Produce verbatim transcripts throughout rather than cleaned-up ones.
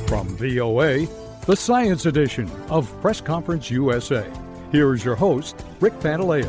From V O A, the Science Edition of Press Conference U S A. Here is your host, Rick Pantaleo.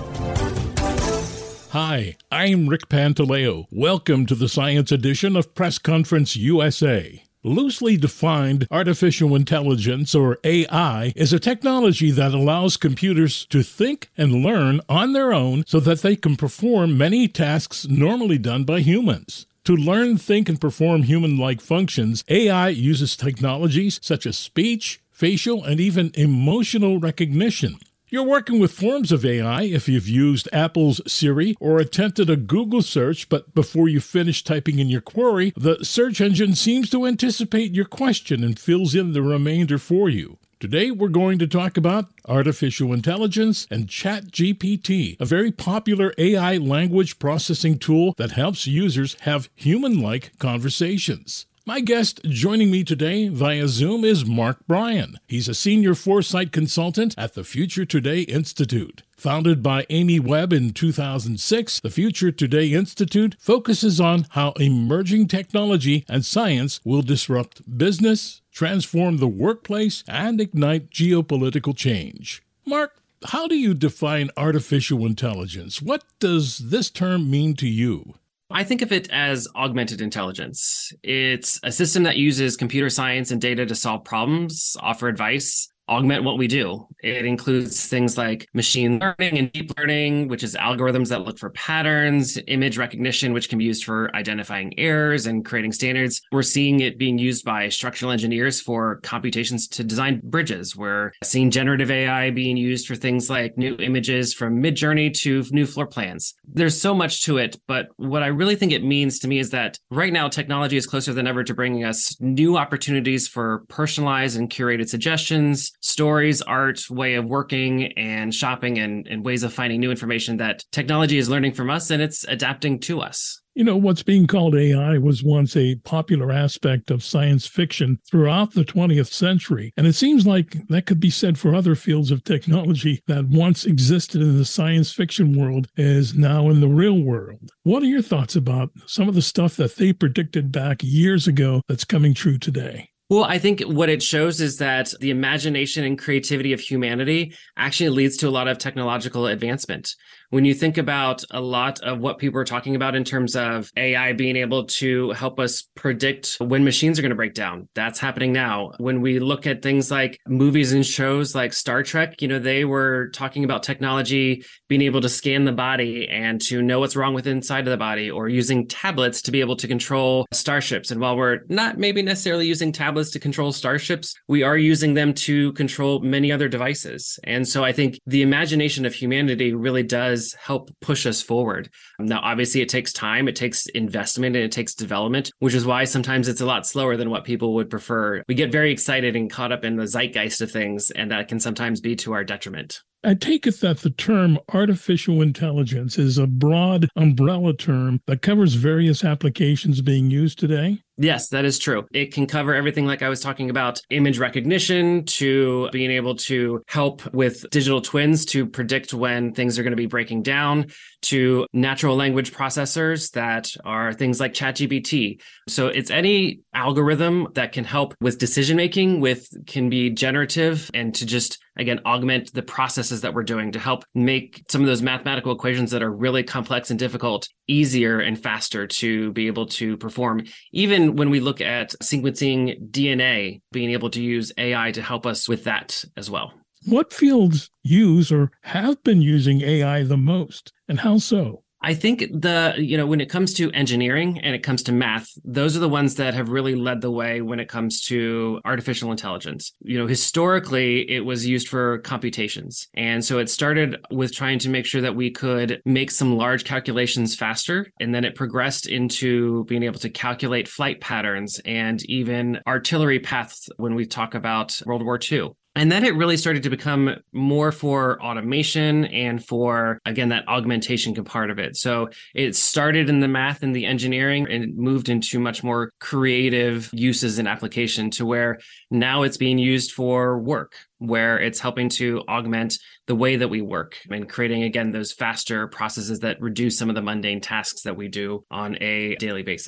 Hi, I'm Rick Pantaleo. Welcome to the Science Edition of Press Conference U S A. Loosely defined, artificial intelligence, or A I, is a technology that allows computers to think and learn on their own so that they can perform many tasks normally done by humans. To learn, think, and perform human-like functions, A I uses technologies such as speech, facial, and even emotional recognition. You're working with forms of A I if you've used Apple's Siri or attempted a Google search, but before you finish typing in your query, the search engine seems to anticipate your question and fills in the remainder for you. Today, we're going to talk about artificial intelligence and ChatGPT, a very popular A I language processing tool that helps users have human-like conversations. My guest joining me today via Zoom is Mark Bryan. He's a senior foresight consultant at the Future Today Institute. Founded by Amy Webb in two thousand six, the Future Today Institute focuses on how emerging technology and science will disrupt business, transform the workplace, and ignite geopolitical change. Mark, how do you define artificial intelligence? What does this term mean to you? I think of it as augmented intelligence. It's a system that uses computer science and data to solve problems, offer advice, augment what we do. It includes things like machine learning and deep learning, which is algorithms that look for patterns, image recognition, which can be used for identifying errors and creating standards. We're seeing it being used by structural engineers for computations to design bridges. We're seeing generative A I being used for things like new images from Midjourney to new floor plans. There's so much to it, but what I really think it means to me is that right now technology is closer than ever to bringing us new opportunities for personalized and curated suggestions, stories, art, way of working and shopping, and, and ways of finding new information that technology is learning from us and it's adapting to us. You know, what's being called A I was once a popular aspect of science fiction throughout the twentieth century. And it seems like that could be said for other fields of technology that once existed in the science fiction world is now in the real world. What are your thoughts about some of the stuff that they predicted back years ago that's coming true today? Well, I think what it shows is that the imagination and creativity of humanity actually leads to a lot of technological advancement. When you think about a lot of what people are talking about in terms of A I being able to help us predict when machines are going to break down, that's happening now. When we look at things like movies and shows like Star Trek, you know, they were talking about technology being able to scan the body and to know what's wrong with inside of the body, or using tablets to be able to control starships. And while we're not maybe necessarily using tablets to control starships, we are using them to control many other devices. And so I think the imagination of humanity really does help push us forward. Now, obviously, it takes time, it takes investment, and it takes development, which is why sometimes it's a lot slower than what people would prefer. We get very excited and caught up in the zeitgeist of things, and that can sometimes be to our detriment. I take it that the term artificial intelligence is a broad umbrella term that covers various applications being used today. Yes, that is true. It can cover everything like I was talking about, image recognition to being able to help with digital twins to predict when things are going to be breaking down, to natural language processors that are things like ChatGPT. So it's any algorithm that can help with decision making, with can be generative, and to just, again, augment the processes that we're doing to help make some of those mathematical equations that are really complex and difficult easier and faster to be able to perform. Even when we look at sequencing D N A, being able to use A I to help us with that as well. What fields use or have been using A I the most, and how so? I think the, you know, when it comes to engineering and it comes to math, those are the ones that have really led the way when it comes to artificial intelligence. You know, historically, it was used for computations. And so it started with trying to make sure that we could make some large calculations faster. And then it progressed into being able to calculate flight patterns and even artillery paths when we talk about World War Two. And then it really started to become more for automation and for, again, that augmentation part of it. So it started in the math and the engineering and it moved into much more creative uses and application to where now it's being used for work, where it's helping to augment the way that we work and creating, again, those faster processes that reduce some of the mundane tasks that we do on a daily basis.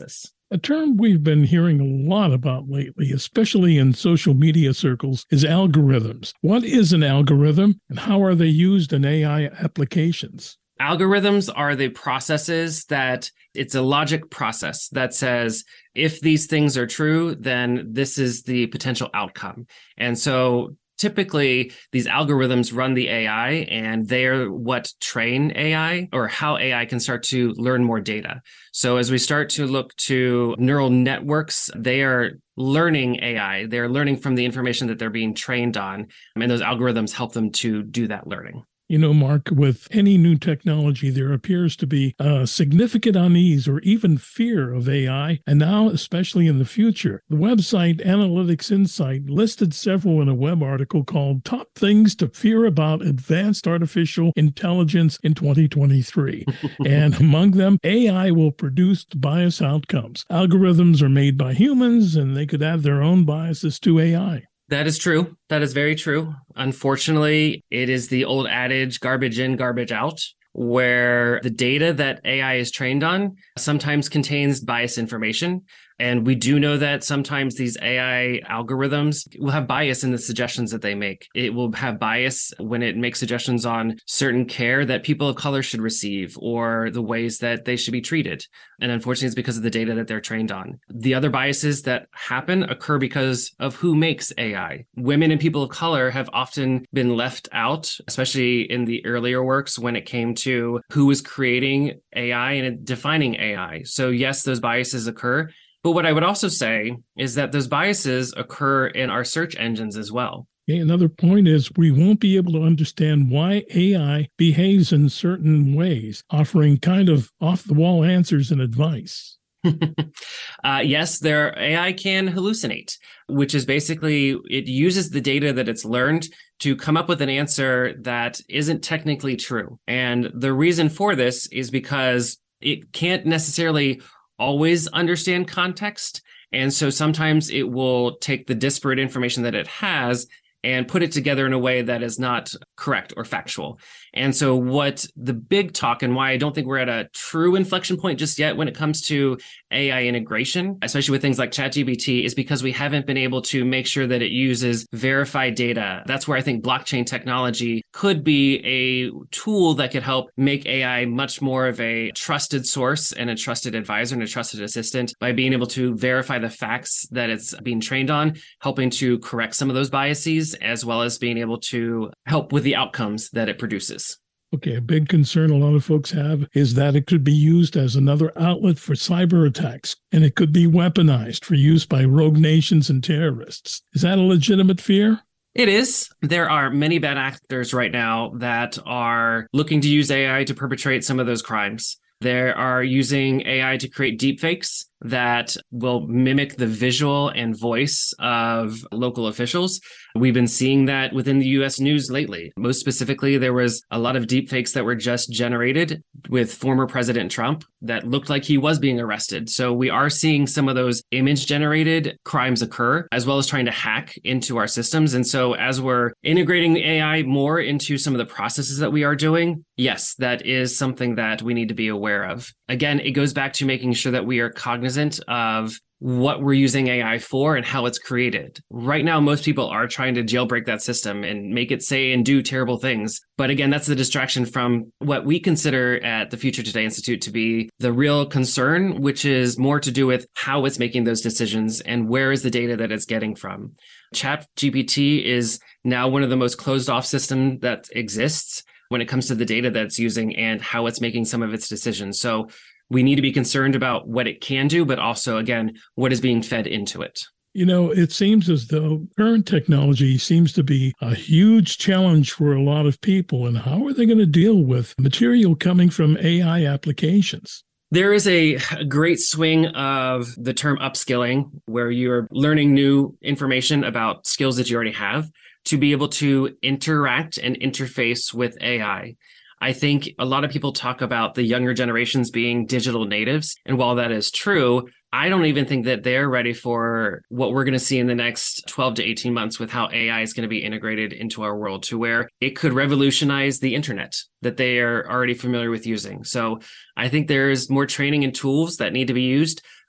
A term we've been hearing a lot about lately, especially in social media circles, is algorithms. What is an algorithm and how are they used in A I applications? Algorithms are the processes that it's a logic process that says, if these things are true, then this is the potential outcome. And so typically, these algorithms run the A I, and they're what train A I, or how A I can start to learn more data. So as we start to look to neural networks, they are learning A I. They're learning from the information that they're being trained on, and those algorithms help them to do that learning. You know, Mark, with any new technology, there appears to be a significant unease or even fear of A I, and now, especially in the future. The website Analytics Insight listed several in a web article called Top Things to Fear About Advanced Artificial Intelligence in twenty twenty-three. And among them, A I will produce biased outcomes. Algorithms are made by humans, and they could add their own biases to A I. That is true. That is very true. Unfortunately, it is the old adage, garbage in, garbage out, where the data that A I is trained on sometimes contains biased information. And we do know that sometimes these A I algorithms will have bias in the suggestions that they make. It will have bias when it makes suggestions on certain care that people of color should receive or the ways that they should be treated. And unfortunately, it's because of the data that they're trained on. The other biases that happen occur because of who makes A I. Women and people of color have often been left out, especially in the earlier works when it came to who was creating A I and defining A I. So yes, those biases occur. But what I would also say is that those biases occur in our search engines as well. Okay, another point is we won't be able to understand why A I behaves in certain ways, offering kind of off-the-wall answers and advice. uh, yes, their A I can hallucinate, which is basically it uses the data that it's learned to come up with an answer that isn't technically true. And the reason for this is because it can't necessarily always understand context. And so sometimes it will take the disparate information that it has and put it together in a way that is not correct or factual. And so what the big talk and why I don't think we're at a true inflection point just yet when it comes to A I integration, especially with things like ChatGPT, is because we haven't been able to make sure that it uses verified data. That's where I think blockchain technology could be a tool that could help make A I much more of a trusted source and a trusted advisor and a trusted assistant by being able to verify the facts that it's being trained on, helping to correct some of those biases, as well as being able to help with the outcomes that it produces. Okay, a big concern a lot of folks have is that it could be used as another outlet for cyber attacks, and it could be weaponized for use by rogue nations and terrorists. Is that a legitimate fear? It is. There are many bad actors right now that are looking to use A I to perpetrate some of those crimes. They are using A I to create deepfakes that will mimic the visual and voice of local officials. We've been seeing that within the U S news lately. Most specifically, there was a lot of deepfakes that were just generated with former President Trump that looked like he was being arrested. So we are seeing some of those image-generated crimes occur, as well as trying to hack into our systems. And so as we're integrating A I more into some of the processes that we are doing, yes, that is something that we need to be aware of. Again, it goes back to making sure that we are cognizant of what we're using A I for and how it's created. Right now, most people are trying to jailbreak that system and make it say and do terrible things. But again, that's the distraction from what we consider at the Future Today Institute to be the real concern, which is more to do with how it's making those decisions and where is the data that it's getting from. ChatGPT is now one of the most closed off systems that exists when it comes to the data that it's using and how it's making some of its decisions. So we need to be concerned about what it can do, but also, again, what is being fed into it. You know, it seems as though current technology seems to be a huge challenge for a lot of people. And how are they going to deal with material coming from A I applications? There is a great swing of the term upskilling, where you're learning new information about skills that you already have to be able to interact and interface with A I. I think a lot of people talk about the younger generations being digital natives. And while that is true, I don't even think that they're ready for what we're going to see in the next twelve to eighteen months with how A I is going to be integrated into our world, to where it could revolutionize the internet that they are already familiar with using. So I think there's more training and tools that need to be used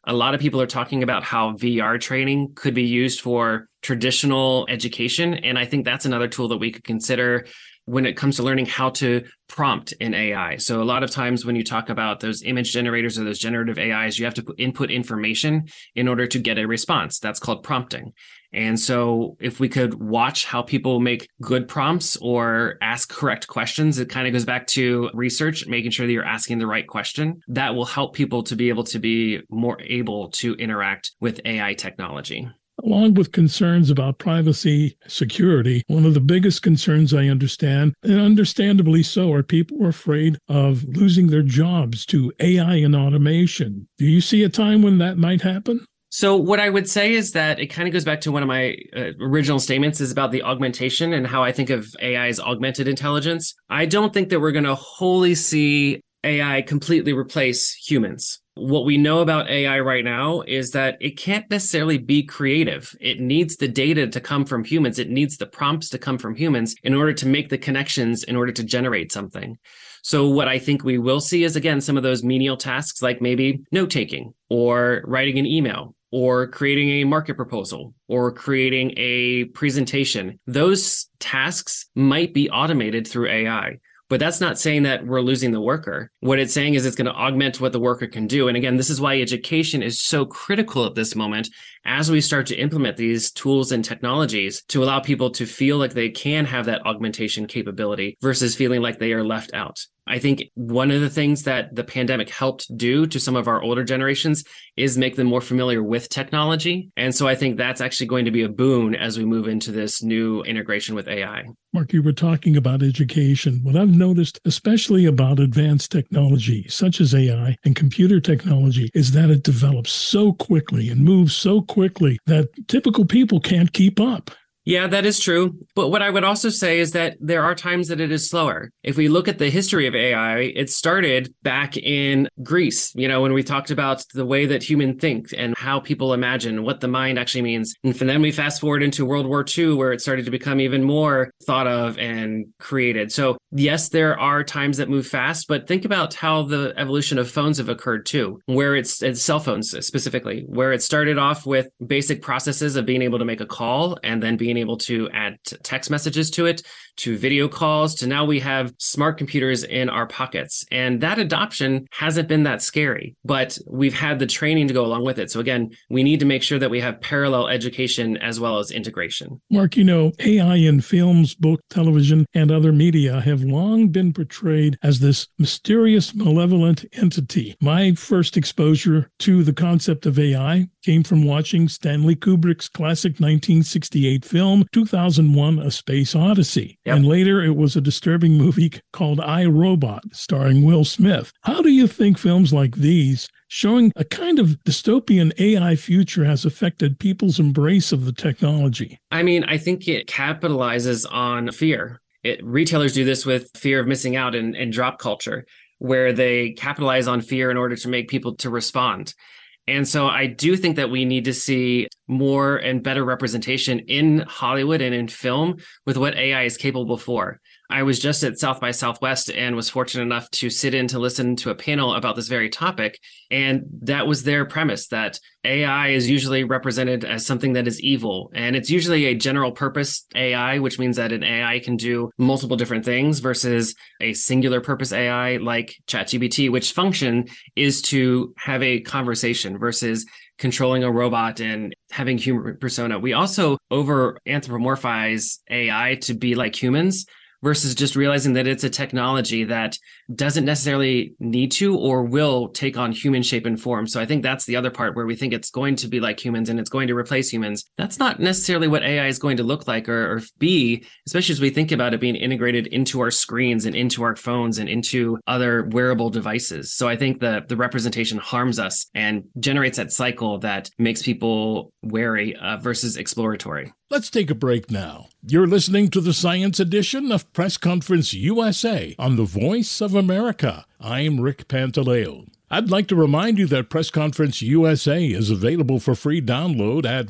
A lot of people are talking about how V R training could be used for traditional education. And I think that's another tool that we could consider when it comes to learning how to prompt in A I. So a lot of times when you talk about those image generators or those generative A Is, you have to input information in order to get a response. That's called prompting. And so if we could watch how people make good prompts or ask correct questions, it kind of goes back to research, making sure that you're asking the right question. That will help people to be able to be more able to interact with A I technology. Along with concerns about privacy, security, one of the biggest concerns I understand, and understandably so, are people are afraid of losing their jobs to A I and automation. Do you see a time when that might happen? So what I would say is that it kind of goes back to one of my uh, original statements is about the augmentation and how I think of A I as augmented intelligence. I don't think that we're going to wholly see A I completely replace humans. What we know about A I right now is that it can't necessarily be creative. It needs the data to come from humans. It needs the prompts to come from humans in order to make the connections, in order to generate something. So what I think we will see is, again, some of those menial tasks like maybe note-taking or writing an email or creating a market proposal or creating a presentation. Those tasks might be automated through A I. But that's not saying that we're losing the worker. What it's saying is it's going to augment what the worker can do. And again, this is why education is so critical at this moment as we start to implement these tools and technologies to allow people to feel like they can have that augmentation capability versus feeling like they are left out. I think one of the things that the pandemic helped do to some of our older generations is make them more familiar with technology. And so I think that's actually going to be a boon as we move into this new integration with A I. Mark, you were talking about education. What I've noticed, especially about advanced technology, such as A I and computer technology, is that it develops so quickly and moves so quickly that typical people can't keep up. Yeah, that is true. But what I would also say is that there are times that it is slower. If we look at the history of A I, it started back in Greece, you know, when we talked about the way that humans think and how people imagine what the mind actually means. And then we fast forward into World War Two, where it started to become even more thought of and created. So yes, there are times that move fast, but think about how the evolution of phones have occurred too, where it's, it's cell phones specifically, where it started off with basic processes of being able to make a call and then being able to add text messages to it, to video calls, to now we have smart computers in our pockets. And that adoption hasn't been that scary, but we've had the training to go along with it. So again, we need to make sure that we have parallel education as well as integration. Mark, you know, A I in films, book, television, and other media have long been portrayed as this mysterious, malevolent entity. My first exposure to the concept of A I came from watching Stanley Kubrick's classic nineteen sixty-eight film, two thousand one: A Space Odyssey. Yep. And later it was a disturbing movie called I, Robot, starring Will Smith. How do you think films like these, showing a kind of dystopian A I future, has affected people's embrace of the technology? I mean, I think it capitalizes on fear. It, retailers do this with fear of missing out and, and drop culture, where they capitalize on fear in order to make people to respond. And so I do think that we need to see more and better representation in Hollywood and in film with what A I is capable for. I was just at South by Southwest and was fortunate enough to sit in to listen to a panel about this very topic. And that was their premise, that A I is usually represented as something that is evil. And it's usually a general purpose A I, which means that an A I can do multiple different things versus a singular purpose A I like ChatGPT, which function is to have a conversation versus controlling a robot and having human persona. We also over anthropomorphize A I to be like humans, versus just realizing that it's a technology that doesn't necessarily need to or will take on human shape and form. So I think that's the other part where we think it's going to be like humans and it's going to replace humans. That's not necessarily what A I is going to look like or, or be, especially as we think about it being integrated into our screens and into our phones and into other wearable devices. So I think the, the representation harms us and generates that cycle that makes people wary uh, versus exploratory. Let's take a break now. You're listening to the Science Edition of Press Conference U S A on the Voice of America. I'm Rick Pantaleo. I'd like to remind you that Press Conference U S A is available for free download at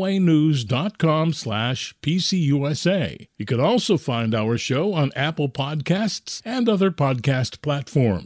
voanews.com slash PCUSA. You can also find our show on Apple Podcasts and other podcast platforms.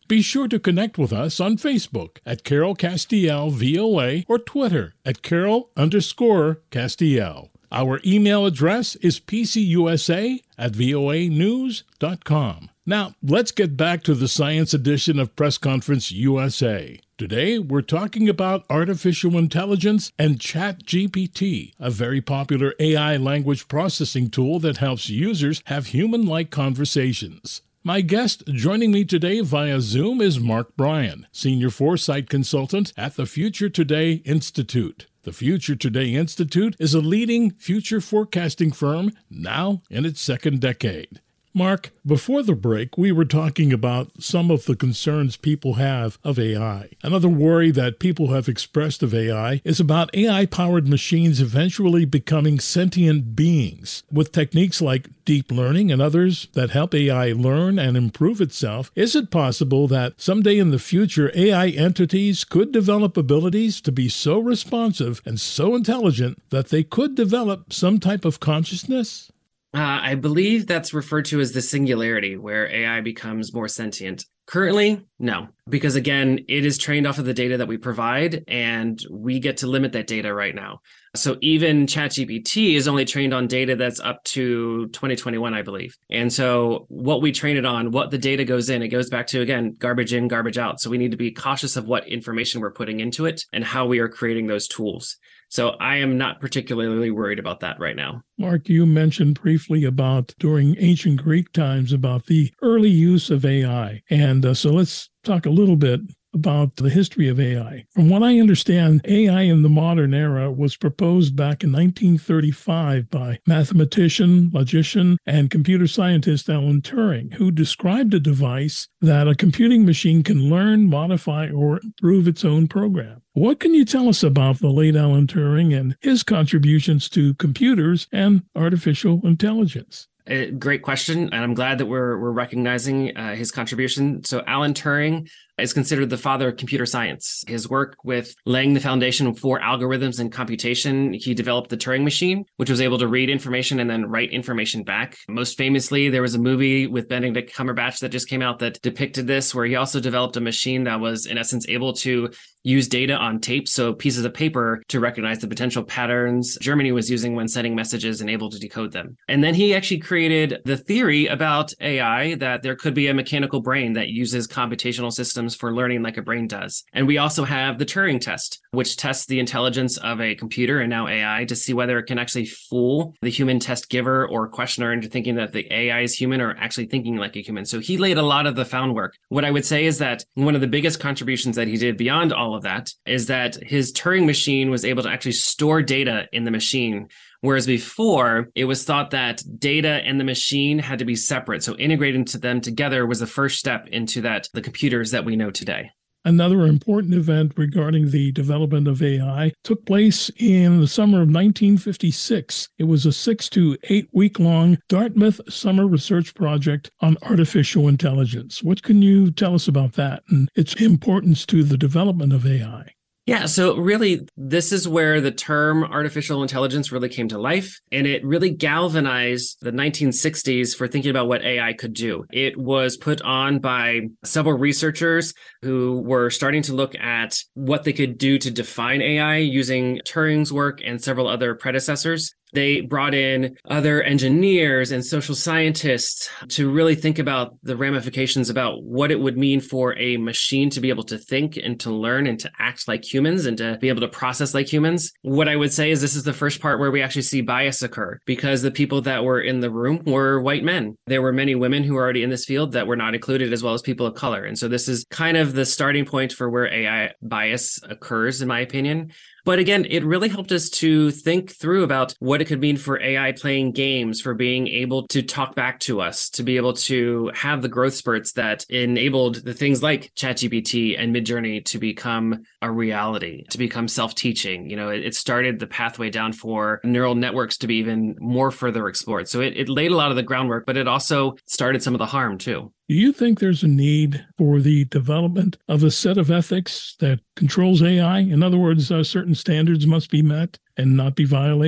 Be sure to connect with us on Facebook at Carol Castiel V O A or Twitter at Carol underscore Castiel. Our email address is p c u s a at v o a news dot com. Now, let's get back to the science edition of Press Conference U S A. Today, we're talking about artificial intelligence and ChatGPT, a very popular A I language processing tool that helps users have human-like conversations. My guest joining me today via Zoom is Mark Bryan, Senior Foresight Consultant at the Future Today Institute. The Future Today Institute is a leading future forecasting firm now in its second decade. Mark, before the break, we were talking about some of the concerns people have of A I. Another worry that people have expressed of A I is about A I-powered machines eventually becoming sentient beings. With techniques like deep learning and others that help A I learn and improve itself, is it possible that someday in the future A I entities could develop abilities to be so responsive and so intelligent that they could develop some type of consciousness? Uh, I believe that's referred to as the singularity, where A I becomes more sentient. Currently, no, because again, it is trained off of the data that we provide, and we get to limit that data right now. So even ChatGPT is only trained on data that's up to twenty twenty-one, I believe. And so what we train it on, what the data goes in, it goes back to, again, garbage in, garbage out. So we need to be cautious of what information we're putting into it and how we are creating those tools. So I am not particularly worried about that right now. Mark, you mentioned briefly about during ancient Greek times about the early use of A I. And uh, so let's talk a little bit about the history of A I. From what I understand, A I in the modern era was proposed back in nineteen thirty-five by mathematician, logician, and computer scientist Alan Turing, who described a device that a computing machine can learn, modify, or improve its own program. What can you tell us about the late Alan Turing and his contributions to computers and artificial intelligence? A great question, and I'm glad that we're we're recognizing uh, his contribution. So Alan Turing is considered the father of computer science. His work with laying the foundation for algorithms and computation, he developed the Turing machine, which was able to read information and then write information back. Most famously, there was a movie with Benedict Cumberbatch that just came out that depicted this, where he also developed a machine that was, in essence, able to use data on tape, so pieces of paper, to recognize the potential patterns Germany was using when sending messages and able to decode them. And then he actually created the theory about A I, that there could be a mechanical brain that uses computational systems for learning like a brain does. And we also have the Turing test, which tests the intelligence of a computer and now A I to see whether it can actually fool the human test giver or questioner into thinking that the A I is human or actually thinking like a human. So he laid a lot of the found work. What I would say is that one of the biggest contributions that he did beyond all of that is that his Turing machine was able to actually store data in the machine. Whereas before, it was thought that data and the machine had to be separate. So integrating to them together was the first step into that, the computers that we know today. Another important event regarding the development of A I took place in the summer of nineteen fifty-six. It was a six to eight week long Dartmouth summer research project on artificial intelligence. What can you tell us about that and its importance to the development of A I? Yeah, so really, this is where the term artificial intelligence really came to life, and it really galvanized the nineteen sixties for thinking about what A I could do. It was put on by several researchers who were starting to look at what they could do to define A I using Turing's work and several other predecessors. They brought in other engineers and social scientists to really think about the ramifications about what it would mean for a machine to be able to think and to learn and to act like humans and to be able to process like humans. What I would say is this is the first part where we actually see bias occur, because the people that were in the room were white men. There were many women who were already in this field that were not included, as well as people of color. And so this is kind of the starting point for where A I bias occurs, in my opinion. But again, it really helped us to think through about what it could mean for A I playing games, for being able to talk back to us, to be able to have the growth spurts that enabled the things like ChatGPT and Midjourney to become a reality, to become self-teaching. You know, it, it started the pathway down for neural networks to be even more further explored. So it, it laid a lot of the groundwork, but it also started some of the harm too. Do you think there's a need for the development of a set of ethics that controls A I? In other words, uh, certain standards must be met and not be violated?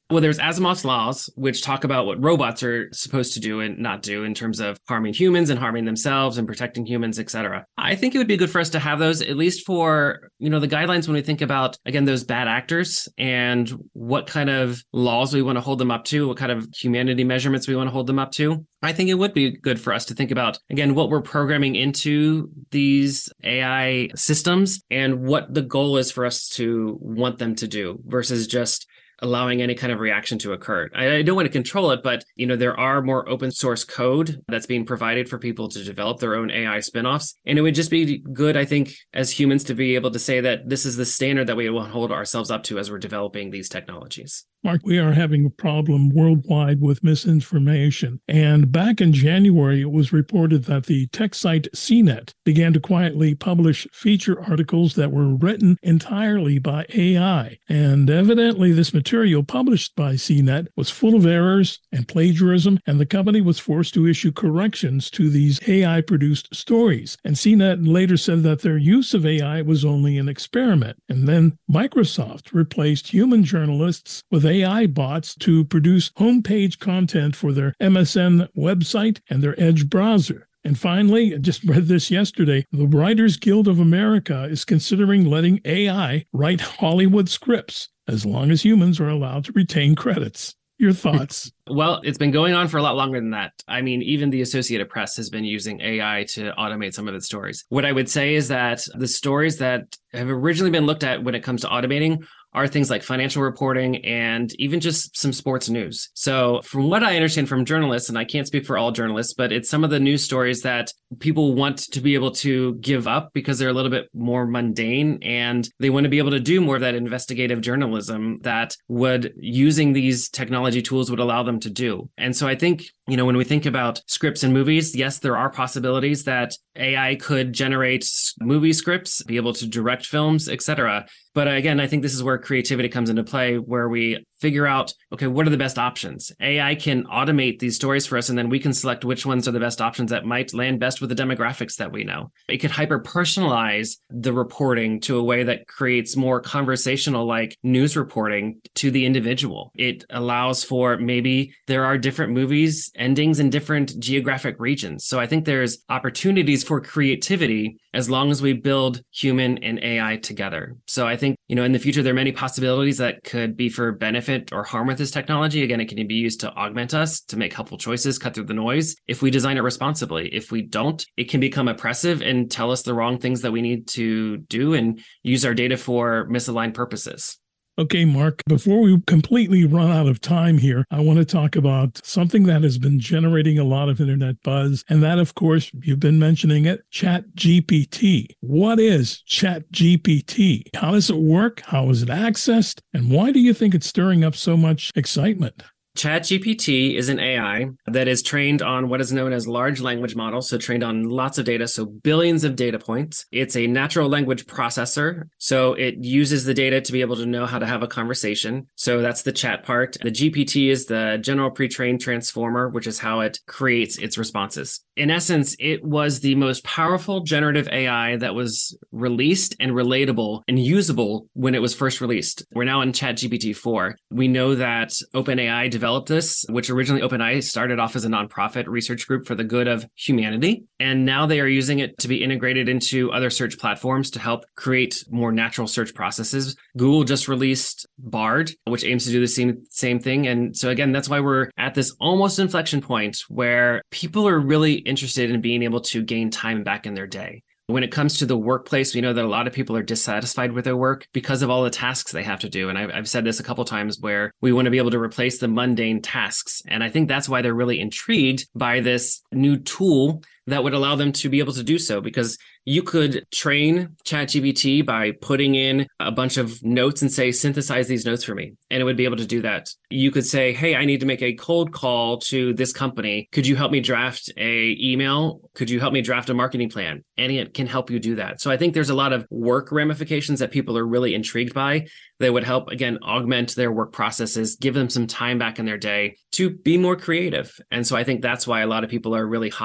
Well, there's Asimov's laws, which talk about what robots are supposed to do and not do in terms of harming humans and harming themselves and protecting humans, et cetera. I think it would be good for us to have those, at least for, you know, the guidelines when we think about, again, those bad actors and what kind of laws we want to hold them up to, what kind of humanity measurements we want to hold them up to. I think it would be good for us to think about, again, what we're programming into these A I systems and what the goal is for us to want them to do versus just allowing any kind of reaction to occur. I, I don't want to control it, but you know, there are more open source code that's being provided for people to develop their own A I spinoffs. And it would just be good, I think, as humans to be able to say that this is the standard that we will hold ourselves up to as we're developing these technologies. Mark, we are having a problem worldwide with misinformation. And back in January, it was reported that the tech site C net began to quietly publish feature articles that were written entirely by A I. And evidently, this material published by C net was full of errors and plagiarism, and the company was forced to issue corrections to these A I-produced stories. And C net later said that their use of A I was only an experiment. And then Microsoft replaced human journalists with A I bots to produce homepage content for their M S N website and their Edge browser. And finally, I just read this yesterday, the Writers Guild of America is considering letting A I write Hollywood scripts as long as humans are allowed to retain credits. Your thoughts? Well, it's been going on for a lot longer than that. I mean, even the Associated Press has been using A I to automate some of its stories. What I would say is that the stories that have originally been looked at when it comes to automating are things like financial reporting and even just some sports news. So from what I understand from journalists, and I can't speak for all journalists, but it's some of the news stories that people want to be able to give up because they're a little bit more mundane and they want to be able to do more of that investigative journalism that would using these technology tools would allow them to do. And so I think, you know, when we think about scripts and movies, yes, there are possibilities that A I could generate movie scripts, be able to direct films, et cetera. But again, I think this is where creativity comes into play, where we figure out, okay, what are the best options? A I can automate these stories for us, and then we can select which ones are the best options that might land best with the demographics that we know. It could hyper-personalize the reporting to a way that creates more conversational like news reporting to the individual. It allows for maybe there are different movies endings in different geographic regions. So I think there's opportunities for creativity as long as we build human and A I together. So I think, you know, in the future, there are many possibilities that could be for benefit or harm with this technology. Again, it can be used to augment us, to make helpful choices, cut through the noise, if we design it responsibly. If we don't, it can become oppressive and tell us the wrong things that we need to do and use our data for misaligned purposes. Okay, Mark, before we completely run out of time here, I want to talk about something that has been generating a lot of internet buzz. And that, of course, you've been mentioning it, ChatGPT. What is ChatGPT? How does it work? How is it accessed? And why do you think it's stirring up so much excitement? ChatGPT is an A I that is trained on what is known as large language models, so trained on lots of data, so billions of data points. It's a natural language processor, so it uses the data to be able to know how to have a conversation. So that's the chat part. The G P T is the general pre-trained transformer, which is how it creates its responses. In essence, it was the most powerful generative A I that was released and relatable and usable when it was first released. We're now in ChatGPT four. We know that OpenAI developed this, which originally OpenAI started off as a nonprofit research group for the good of humanity. And now they are using it to be integrated into other search platforms to help create more natural search processes. Google just released Bard, which aims to do the same, same thing. And so again, that's why we're at this almost inflection point where people are really interested in being able to gain time back in their day. When it comes to the workplace, we know that a lot of people are dissatisfied with their work because of all the tasks they have to do. And I've, I've said this a couple times where we want to be able to replace the mundane tasks. And I think that's why they're really intrigued by this new tool that would allow them to be able to do so, because you could train ChatGPT by putting in a bunch of notes and say, synthesize these notes for me. And it would be able to do that. You could say, hey, I need to make a cold call to this company. Could you help me draft a email? Could you help me draft a marketing plan? And it can help you do that. So I think there's a lot of work ramifications that people are really intrigued by that would help, again, augment their work processes, give them some time back in their day to be more creative. And so I think that's why a lot of people are really hot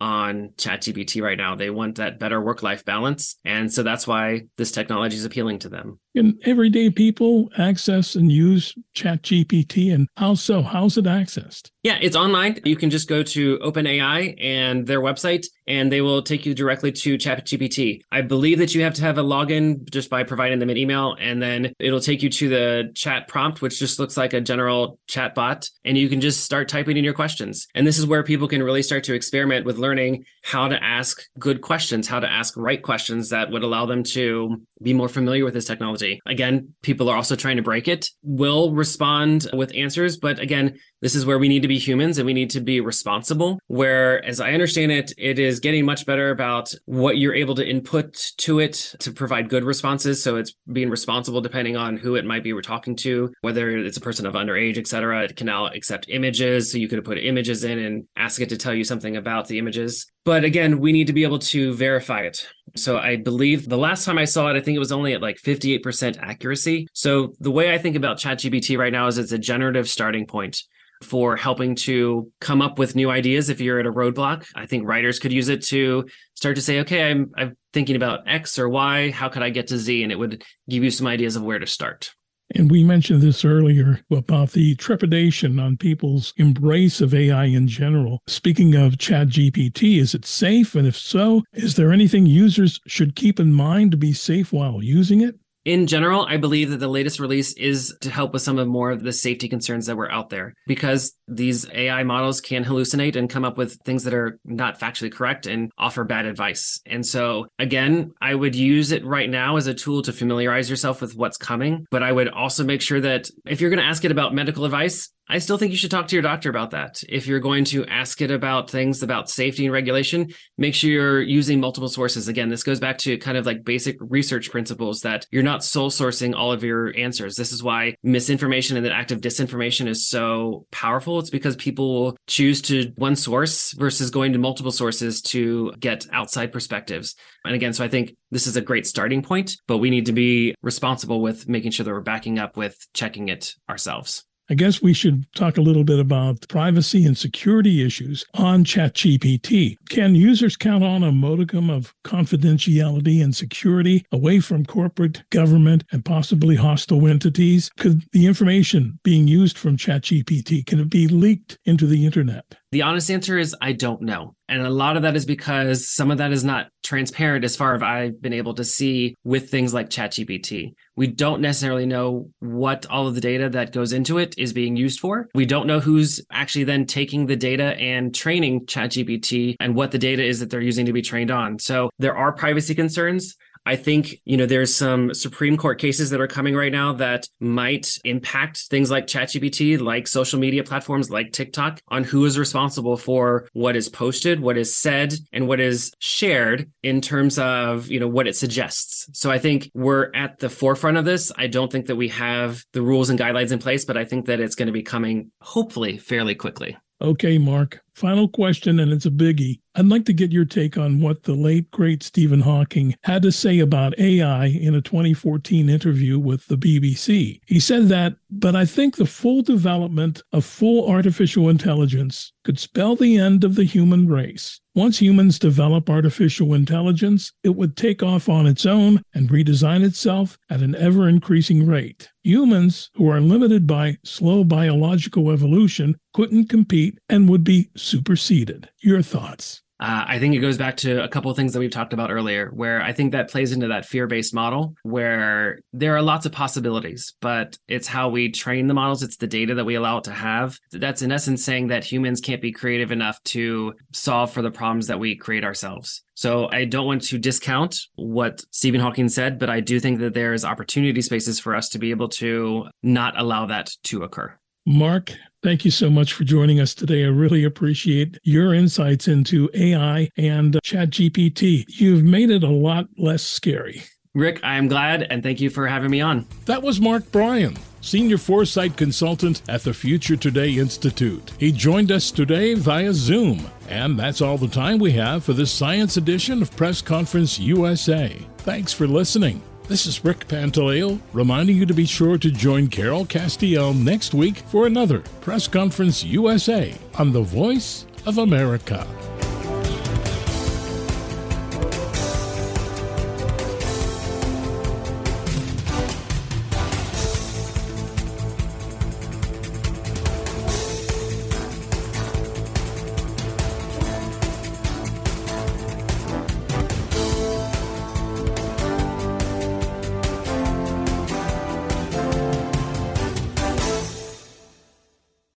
on ChatGPT right now. They want that better work-life balance. And so that's why this technology is appealing to them. Can everyday people access and use ChatGPT, and how so? How's it accessed? Yeah, it's online. You can just go to OpenAI and their website, and they will take you directly to ChatGPT. I believe that you have to have a login just by providing them an email, and then it'll take you to the chat prompt, which just looks like a general chat bot, and you can just start typing in your questions. And this is where people can really start to experiment with learning how to ask good questions, how to ask right questions that would allow them to be more familiar with this technology. Again, people are also trying to break it. We'll respond with answers, but again, this is where we need to be humans and we need to be responsible, where, as I understand it, it is getting much better about what you're able to input to it to provide good responses. So it's being responsible depending on who it might be we're talking to, whether it's a person of underage, et cetera. It can now accept images. So you could put images in and ask it to tell you something about the images. But again, we need to be able to verify it. So I believe the last time I saw it, I think it was only at like fifty-eight percent accuracy. So the way I think about ChatGPT right now is it's a generative starting point for helping to come up with new ideas. If you're at a roadblock, I think writers could use it to start to say, okay, I'm, I'm thinking about X or Y. How could I get to Z? And it would give you some ideas of where to start. And we mentioned this earlier about the trepidation on people's embrace of A I in general. Speaking of ChatGPT, is it safe? And if so, is there anything users should keep in mind to be safe while using it? In general, I believe that the latest release is to help with some of more of the safety concerns that were out there, because these A I models can hallucinate and come up with things that are not factually correct and offer bad advice. And so, again, I would use it right now as a tool to familiarize yourself with what's coming. But I would also make sure that if you're going to ask it about medical advice, I still think you should talk to your doctor about that. If you're going to ask it about things about safety and regulation, make sure you're using multiple sources. Again, this goes back to kind of like basic research principles that you're not sole sourcing all of your answers. This is why misinformation and the act of disinformation is so powerful. It's because people will choose to one source versus going to multiple sources to get outside perspectives. And again, so I think this is a great starting point, but we need to be responsible with making sure that we're backing up with checking it ourselves. I guess we should talk a little bit about privacy and security issues on ChatGPT. Can users count on a modicum of confidentiality and security away from corporate, government, and possibly hostile entities? Could the information being used from ChatGPT, can it be leaked into the internet? The honest answer is I don't know. And a lot of that is because some of that is not transparent as far as I've been able to see with things like ChatGPT. We don't necessarily know what all of the data that goes into it is being used for. We don't know who's actually then taking the data and training ChatGPT and what the data is that they're using to be trained on. So there are privacy concerns. I think, you know, there's some Supreme Court cases that are coming right now that might impact things like ChatGPT, like social media platforms like TikTok, on who is responsible for what is posted, what is said, and what is shared in terms of, you know, what it suggests. So I think we're at the forefront of this. I don't think that we have the rules and guidelines in place, but I think that it's going to be coming hopefully fairly quickly. Okay, Mark, final question, and it's a biggie. I'd like to get your take on what the late, great Stephen Hawking had to say about A I in a twenty fourteen interview with the B B C. He said that, but I think the full development of full artificial intelligence could spell the end of the human race. Once humans develop artificial intelligence, it would take off on its own and redesign itself at an ever-increasing rate. Humans, who are limited by slow biological evolution, couldn't compete and would be superseded. Your thoughts? Uh, I think it goes back to a couple of things that we've talked about earlier, where I think that plays into that fear-based model, where there are lots of possibilities, but it's how we train the models. It's the data that we allow it to have. That's in essence saying that humans can't be creative enough to solve for the problems that we create ourselves. So I don't want to discount what Stephen Hawking said, but I do think that there's opportunity spaces for us to be able to not allow that to occur. Mark, thank you so much for joining us today. I really appreciate your insights into A I and ChatGPT. You've made it a lot less scary. Rick, I'm glad, and thank you for having me on. That was Mark Bryan, Senior Foresight Consultant at the Future Today Institute. He joined us today via Zoom. And that's all the time we have for this Science Edition of Press Conference U S A. Thanks for listening. This is Rick Pantaleo, reminding you to be sure to join Carol Castiel next week for another Press Conference U S A on the Voice of America.